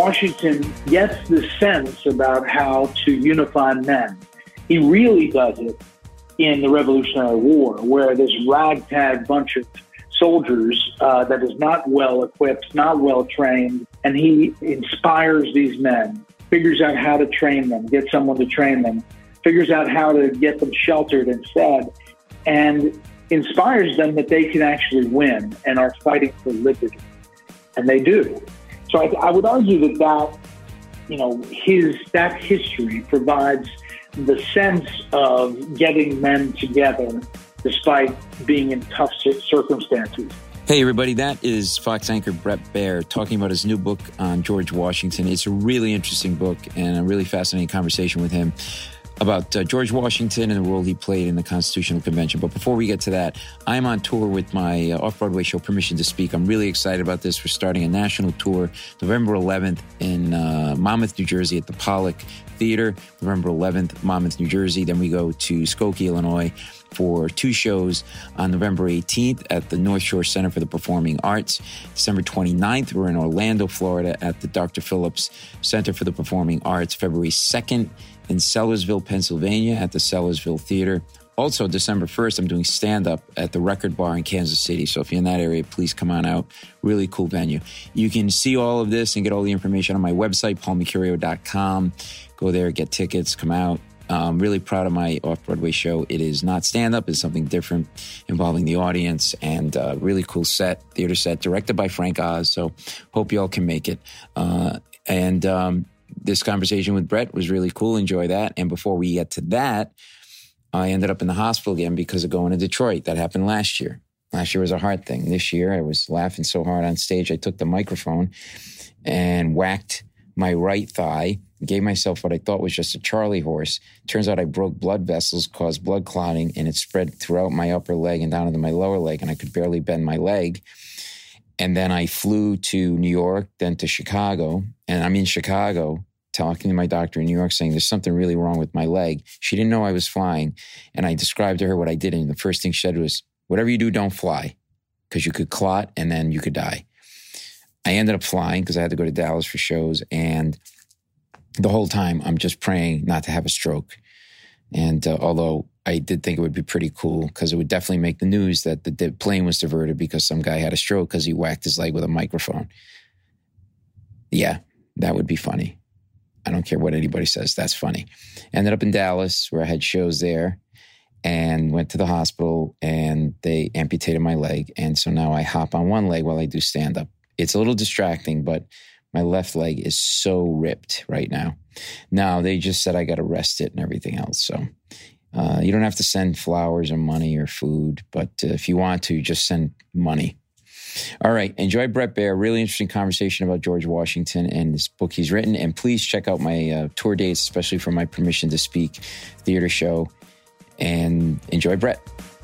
Washington gets the sense about how to unify men. He really does it in the Revolutionary War, where this ragtag bunch of soldiers that is not well equipped, not well trained, and he inspires these men, figures out how to train them, get someone to train them, figures out how to get them sheltered and fed, and inspires them that they can actually win and are fighting for liberty. And they do. So I would argue that history provides the sense of getting men together despite being in tough circumstances. Hey, everybody, that is Fox anchor Bret Baier talking about his new book on George Washington. It's a really interesting book and a really fascinating conversation with him about George Washington and the role he played in the Constitutional Convention. But before we get to that, I'm on tour with my off-Broadway show, Permission to Speak. I'm really excited about this. We're starting a national tour November 11th in Monmouth, New Jersey at the Pollock Theater. November 11th, Monmouth, New Jersey. Then we go to Skokie, Illinois for 2 shows on November 18th at the North Shore Center for the Performing Arts. December 29th, we're in Orlando, Florida at the Dr. Phillips Center for the Performing Arts. February 2nd, in Sellersville, Pennsylvania at the Sellersville Theater. Also, December 1st, I'm doing stand-up at the Record Bar in Kansas City. So if you're in that area, please come on out. Really cool venue. You can see all of this and get all the information on my website, paulmecurio.com. Go there, get tickets, come out. I'm really proud of my off-Broadway show. It is not stand-up. It's something different involving the audience, and really cool theater set, directed by Frank Oz. So hope you all can make it. This conversation with Bret was really cool. Enjoy that. And before we get to that, I ended up in the hospital again because of going to Detroit. That happened last year. Last year was a heart thing. This year, I was laughing so hard on stage, I took the microphone and whacked my right thigh, gave myself what I thought was just a Charlie horse. Turns out I broke blood vessels, caused blood clotting, and it spread throughout my upper leg and down into my lower leg, and I could barely bend my leg. And then I flew to New York, then to Chicago, and I'm in Chicago talking to my doctor in New York saying there's something really wrong with my leg. She didn't know I was flying, and I described to her what I did, and the first thing she said was, whatever you do, don't fly, because you could clot and then you could die. I ended up flying because I had to go to Dallas for shows, and the whole time I'm just praying not to have a stroke. And although I did think it would be pretty cool because it would definitely make the news that the plane was diverted because some guy had a stroke because he whacked his leg with a microphone. Yeah, that would be funny. I don't care what anybody says. That's funny. Ended up in Dallas where I had shows there and went to the hospital, and they amputated my leg. And so now I hop on one leg while I do stand-up. It's a little distracting, but my left leg is so ripped right now. Now, they just said I got to rest it and everything else. So you don't have to send flowers or money or food, but if you want to, just send money. All right. Enjoy Bret Baier. Really interesting conversation about George Washington and this book he's written. And please check out my tour dates, especially for my Permission to Speak theater show. And enjoy Bret.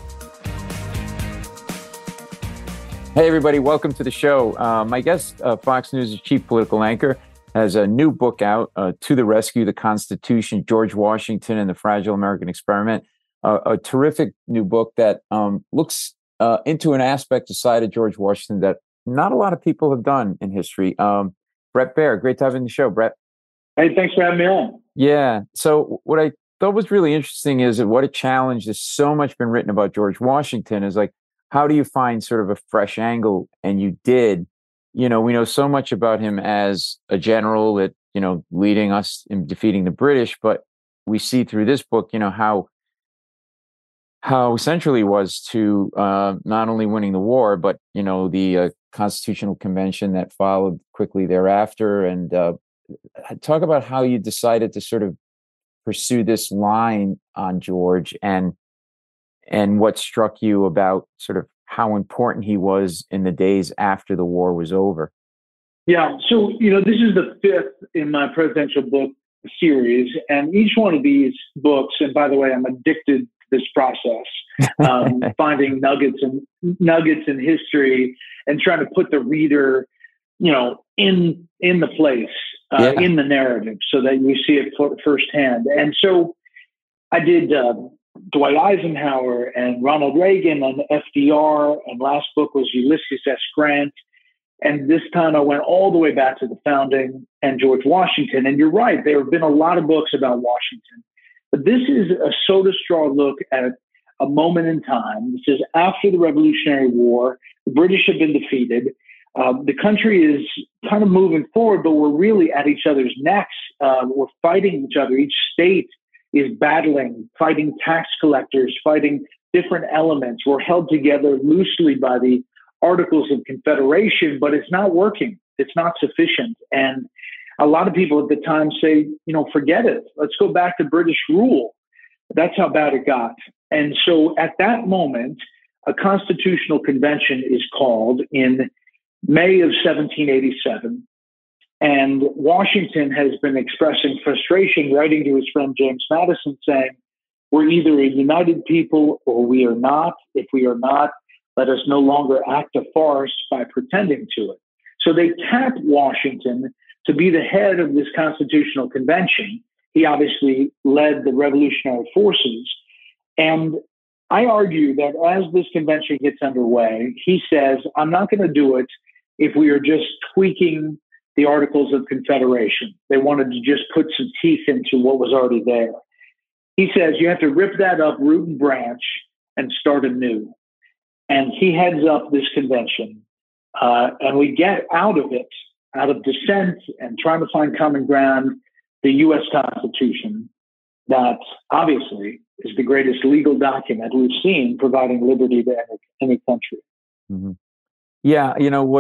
Hey, everybody. Welcome to the show. My guest, Fox News' chief political anchor, has a new book out, To the Rescue, The Constitution, George Washington and the Fragile American Experiment. A terrific new book that looks into an aspect, a side of George Washington that not a lot of people have done in history. Bret Baier, great to have you on the show, Bret. Hey, thanks for having me on. Yeah. So what I thought was really interesting is that what a challenge. There's so much been written about George Washington is like, how do you find sort of a fresh angle? And you did. You know, we know so much about him as a general that, leading us in defeating the British, but we see through this book, how essential he was to not only winning the war, but, the Constitutional Convention that followed quickly thereafter. And talk about how you decided to sort of pursue this line on George and what struck you about sort of how important he was in the days after the war was over. Yeah. So, this is the 5th in my presidential book series. And each one of these books, and by the way, I'm addicted to this process, finding nuggets in history and trying to put the reader, in the place, in the narrative so that you see it firsthand. And so I did Dwight Eisenhower and Ronald Reagan and FDR, and last book was Ulysses S. Grant. And this time I went all the way back to the founding and George Washington. And you're right, there have been a lot of books about Washington. But this is a soda straw look at a moment in time. This is after the Revolutionary War. The British have been defeated. The country is kind of moving forward, but we're really at each other's necks. We're fighting each other. Each state is battling, fighting tax collectors, fighting different elements. We're held together loosely by the Articles of Confederation, but it's not working. It's not sufficient. And a lot of people at the time say, forget it. Let's go back to British rule. That's how bad it got. And so at that moment, a constitutional convention is called in May of 1787. And Washington has been expressing frustration, writing to his friend James Madison saying, we're either a united people or we are not. If we are not, let us no longer act a farce by pretending to it. So they tapped Washington to be the head of this constitutional convention. He obviously led the revolutionary forces. And I argue that as this convention gets underway, he says, I'm not going to do it if we are just tweaking the Articles of Confederation. They wanted to just put some teeth into what was already there. He says, you have to rip that up root and branch and start anew. And he heads up this convention. And we get out of it, out of dissent and trying to find common ground, the U.S. Constitution, that obviously is the greatest legal document we've seen providing liberty to any country. Mm-hmm. Yeah,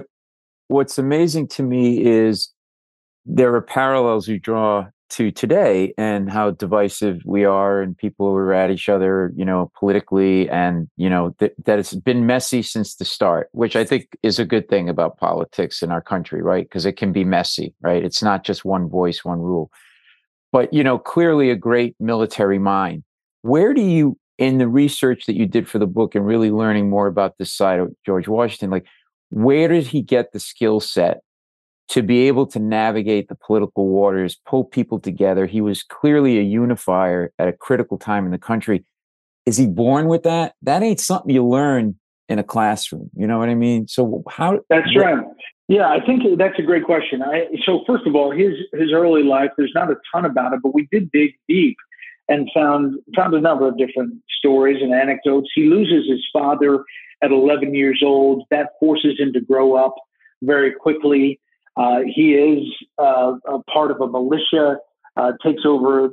what's amazing to me is there are parallels you draw to today and how divisive we are and people are at each other, politically, and, that it's been messy since the start, which I think is a good thing about politics in our country, right? Because it can be messy, right? It's not just one voice, one rule. But, clearly a great military mind. Where do you, in the research that you did for the book and really learning more about this side of George Washington, where did he get the skill set to be able to navigate the political waters, pull people together? He was clearly a unifier at a critical time in the country. Is he born with that? That ain't something you learn in a classroom. You know what I mean? So how? That's right. Yeah, I think that's a great question. So first of all, his early life, there's not a ton about it, but we did dig deep and found a number of different stories and anecdotes. He loses his father at 11 years old. That forces him to grow up very quickly. He is a part of a militia, takes over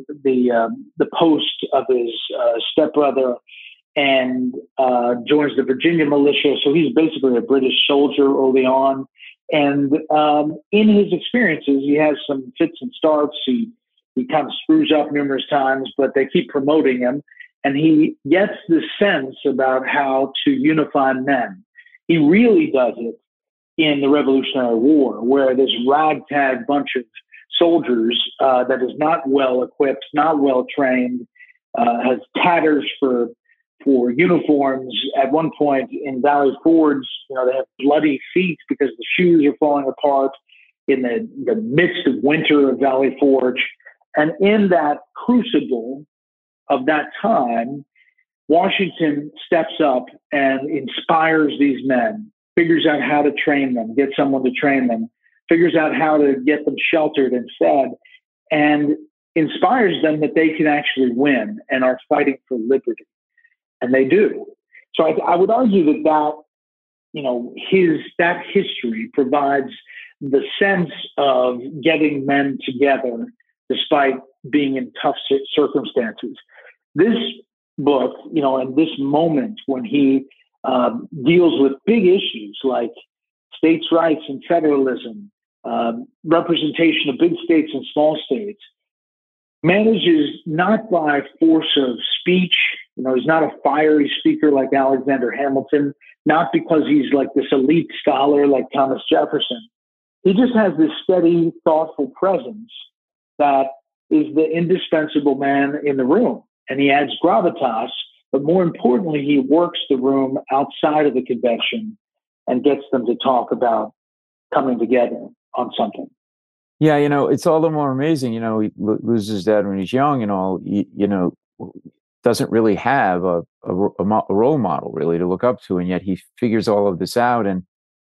the post of his stepbrother and joins the Virginia militia. So he's basically a British soldier early on. And in his experiences, he has some fits and starts. He kind of screws up numerous times, but they keep promoting him. And he gets the sense about how to unify men. He really does it in the Revolutionary War, where this ragtag bunch of soldiers that is not well equipped, not well trained, has tatters for uniforms. At one point in Valley Forge, they have bloody feet because the shoes are falling apart in the midst of winter of Valley Forge. And in that crucible of that time, Washington steps up and inspires these men, figures out how to train them, get someone to train them, figures out how to get them sheltered and fed, and inspires them that they can actually win and are fighting for liberty. And they do. So I would argue that history provides the sense of getting men together despite being in tough circumstances. This book, and this moment when he deals with big issues like states' rights and federalism, representation of big states and small states, manages not by force of speech. He's not a fiery speaker like Alexander Hamilton, not because he's like this elite scholar like Thomas Jefferson. He just has this steady, thoughtful presence that is the indispensable man in the room. And he adds gravitas, but more importantly, he works the room outside of the convention and gets them to talk about coming together on something. Yeah, it's all the more amazing. He loses his dad when he's young and all, doesn't really have a role model really to look up to. And yet he figures all of this out. And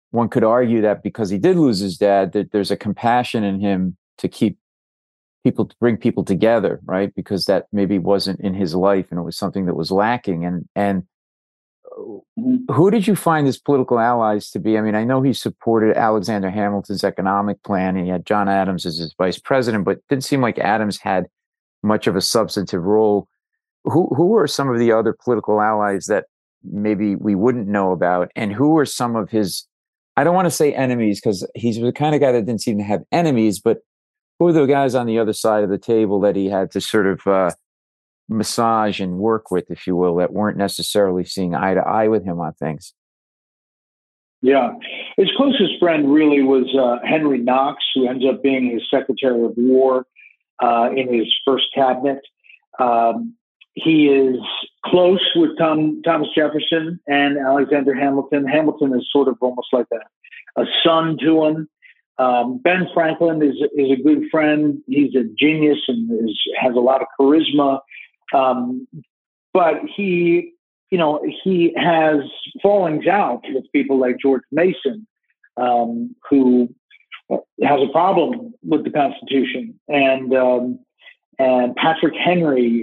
one could argue that because he did lose his dad, that there's a compassion in him to bring people together, right? Because that maybe wasn't in his life, and it was something that was lacking. And who did you find his political allies to be? I mean, I know he supported Alexander Hamilton's economic plan, and he had John Adams as his vice president, but it didn't seem like Adams had much of a substantive role. Who were some of the other political allies that maybe we wouldn't know about? And who were some of his, I don't want to say enemies, because he's the kind of guy that didn't seem to have enemies, but who were the guys on the other side of the table that he had to sort of massage and work with, if you will, that weren't necessarily seeing eye to eye with him on things? Yeah. His closest friend really was Henry Knox, who ends up being his Secretary of War in his first cabinet. He is close with Thomas Jefferson and Alexander Hamilton. Hamilton is sort of almost like a son to him. Ben Franklin is a good friend. He's a genius and has a lot of charisma. But he has fallings out with people like George Mason, who has a problem with the Constitution, and Patrick Henry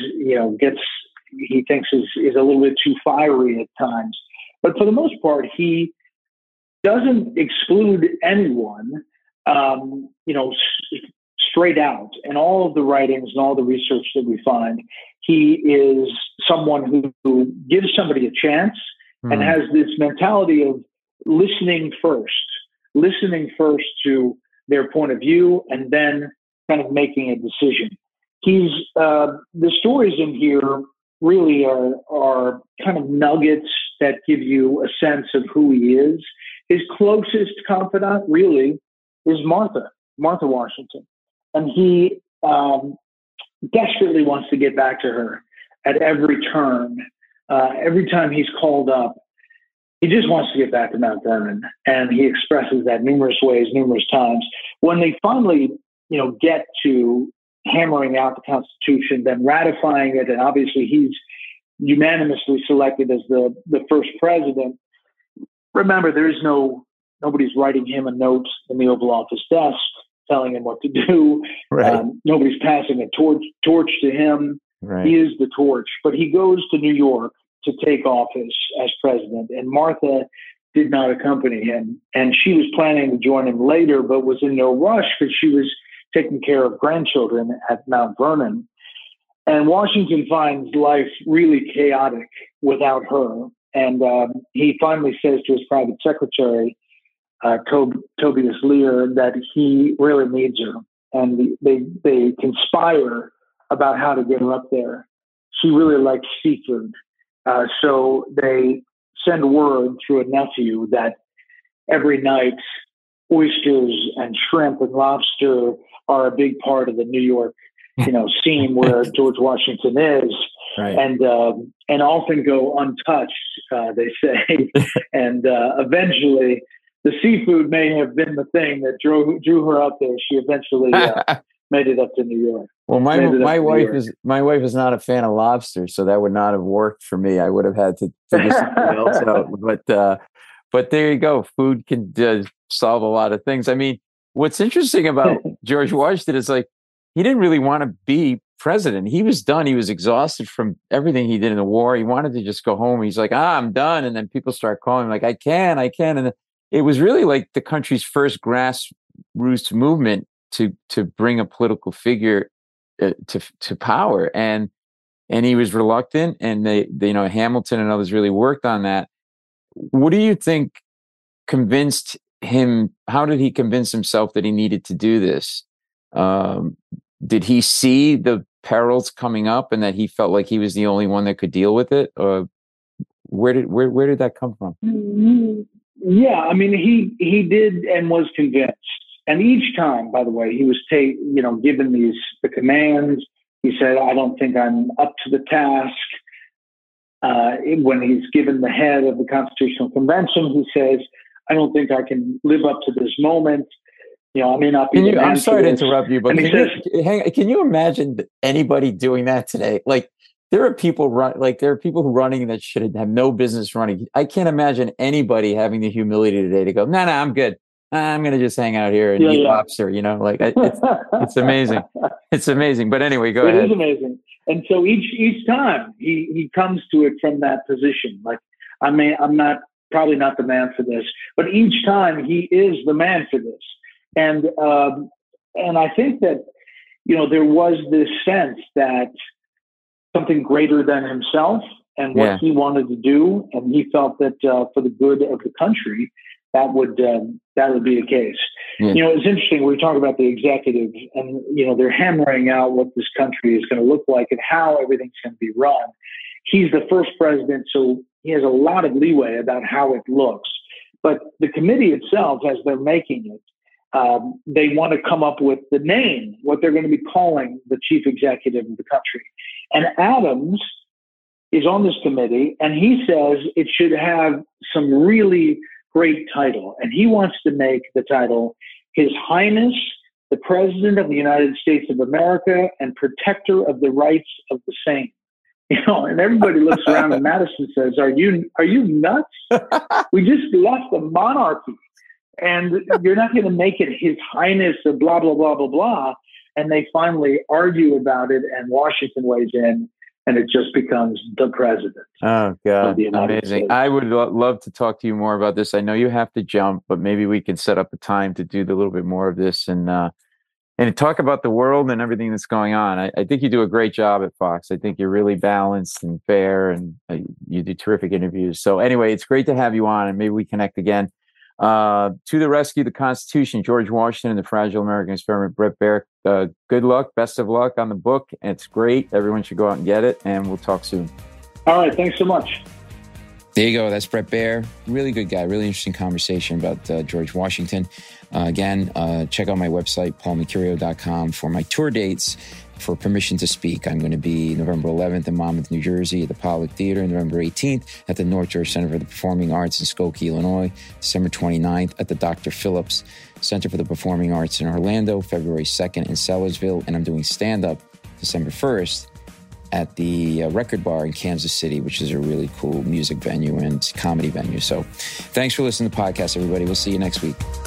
he thinks is a little bit too fiery at times. But for the most part, he doesn't exclude anyone, straight out. And all of the writings and all the research that we find, he is someone who gives somebody a chance and has this mentality of listening first to their point of view, and then kind of making a decision. The stories in here really are kind of nuggets that give you a sense of who he is. His closest confidant really is Martha Washington. And he desperately wants to get back to her at every turn. Every time he's called up, he just wants to get back to Mount Vernon. And he expresses that numerous ways, numerous times. When they finally, get to hammering out the Constitution, then ratifying it, and obviously he's unanimously selected as the first president. Remember, nobody's writing him a note in the Oval Office desk telling him what to do. Right. Nobody's passing a torch to him. Right. He is the torch. But he goes to New York to take office as president, and Martha did not accompany him. And she was planning to join him later, but was in no rush because she was taking care of grandchildren at Mount Vernon. And Washington finds life really chaotic without her. And he finally says to his private secretary, Tobias Lear, that he really needs her. And they conspire about how to get her up there. She really likes seafood. So they send word through a nephew that every night oysters and shrimp and lobster are a big part of the New York, scene where George Washington is. Right. And often go untouched, they say. And eventually, the seafood may have been the thing that drew her up there. She eventually made it up to New York. Well, my wife is not a fan of lobster, so that would not have worked for me. I would have had to figure something else out. But there you go. Food can solve a lot of things. I mean, what's interesting about George Washington is he didn't really want to be president. He was done. He was exhausted from everything he did in the war. He wanted to just go home. He's like, I'm done. And then people start calling him I can. And it was really like the country's first grassroots movement to bring a political figure to power. And he was reluctant, and they Hamilton and others really worked on that. What do you think convinced him? How did he convince himself that he needed to do this? Did he see the perils coming up and that he felt like he was the only one that could deal with it? Or where did that come from? Yeah, I mean, he did and was convinced. And each time, by the way, he was given the commands. He said, I don't think I'm up to the task. When he's given the head of the Constitutional Convention, he says, I don't think I can live up to this moment. I may not be. I'm sorry to interrupt you, but can you imagine anybody doing that today? Like, there are people who running that should have no business running. I can't imagine anybody having the humility today to go, no, I'm good. I'm going to just hang out here and eat lobster. It's amazing. It's amazing. But anyway, go ahead. It is amazing. And so each time he comes to it from that position. Like, I'm probably not the man for this, but each time he is the man for this. And I think that, there was this sense that something greater than himself and what he wanted to do, and he felt that for the good of the country, that would be the case. Yeah. It's interesting. We talk about the executive, and they're hammering out what this country is going to look like and how everything's going to be run. He's the first president, so he has a lot of leeway about how it looks. But the committee itself, as they're making it, they want to come up with the name, what they're going to be calling the chief executive of the country. And Adams is on this committee, and he says it should have some really great title. And he wants to make the title His Highness, the President of the United States of America and Protector of the Rights of the Same. And everybody looks around and Madison says, are you nuts? We just left a monarchy. And you're not going to make it His Highness of blah, blah, blah, blah, blah. And they finally argue about it, and Washington weighs in, and it just becomes the president. Oh, God. Amazing. States. I would love to talk to you more about this. I know you have to jump, but maybe we can set up a time to do a little bit more of this and talk about the world and everything that's going on. I think you do a great job at Fox. I think you're really balanced and fair, and you do terrific interviews. So anyway, it's great to have you on, and maybe we connect again. To the Rescue, the Constitution, George Washington and the Fragile American Experiment, Bret Baier. Good luck, best of luck on the book. It's great. Everyone should go out and get it, and we'll talk soon. All right, thanks so much. There you go. That's Bret Baier. Really good guy. Really interesting conversation about George Washington. Again, check out my website, paulmecurio.com, for my tour dates for permission to speak. I'm going to be November 11th in Monmouth, New Jersey at the Pollock Theater, November 18th at the North Georgia Center for the Performing Arts in Skokie, Illinois, December 29th at the Dr. Phillips Center for the Performing Arts in Orlando, February 2nd in Sellersville, and I'm doing stand-up December 1st at the Record Bar in Kansas City, which is a really cool music venue and comedy venue. So thanks for listening to the podcast, everybody. We'll see you next week.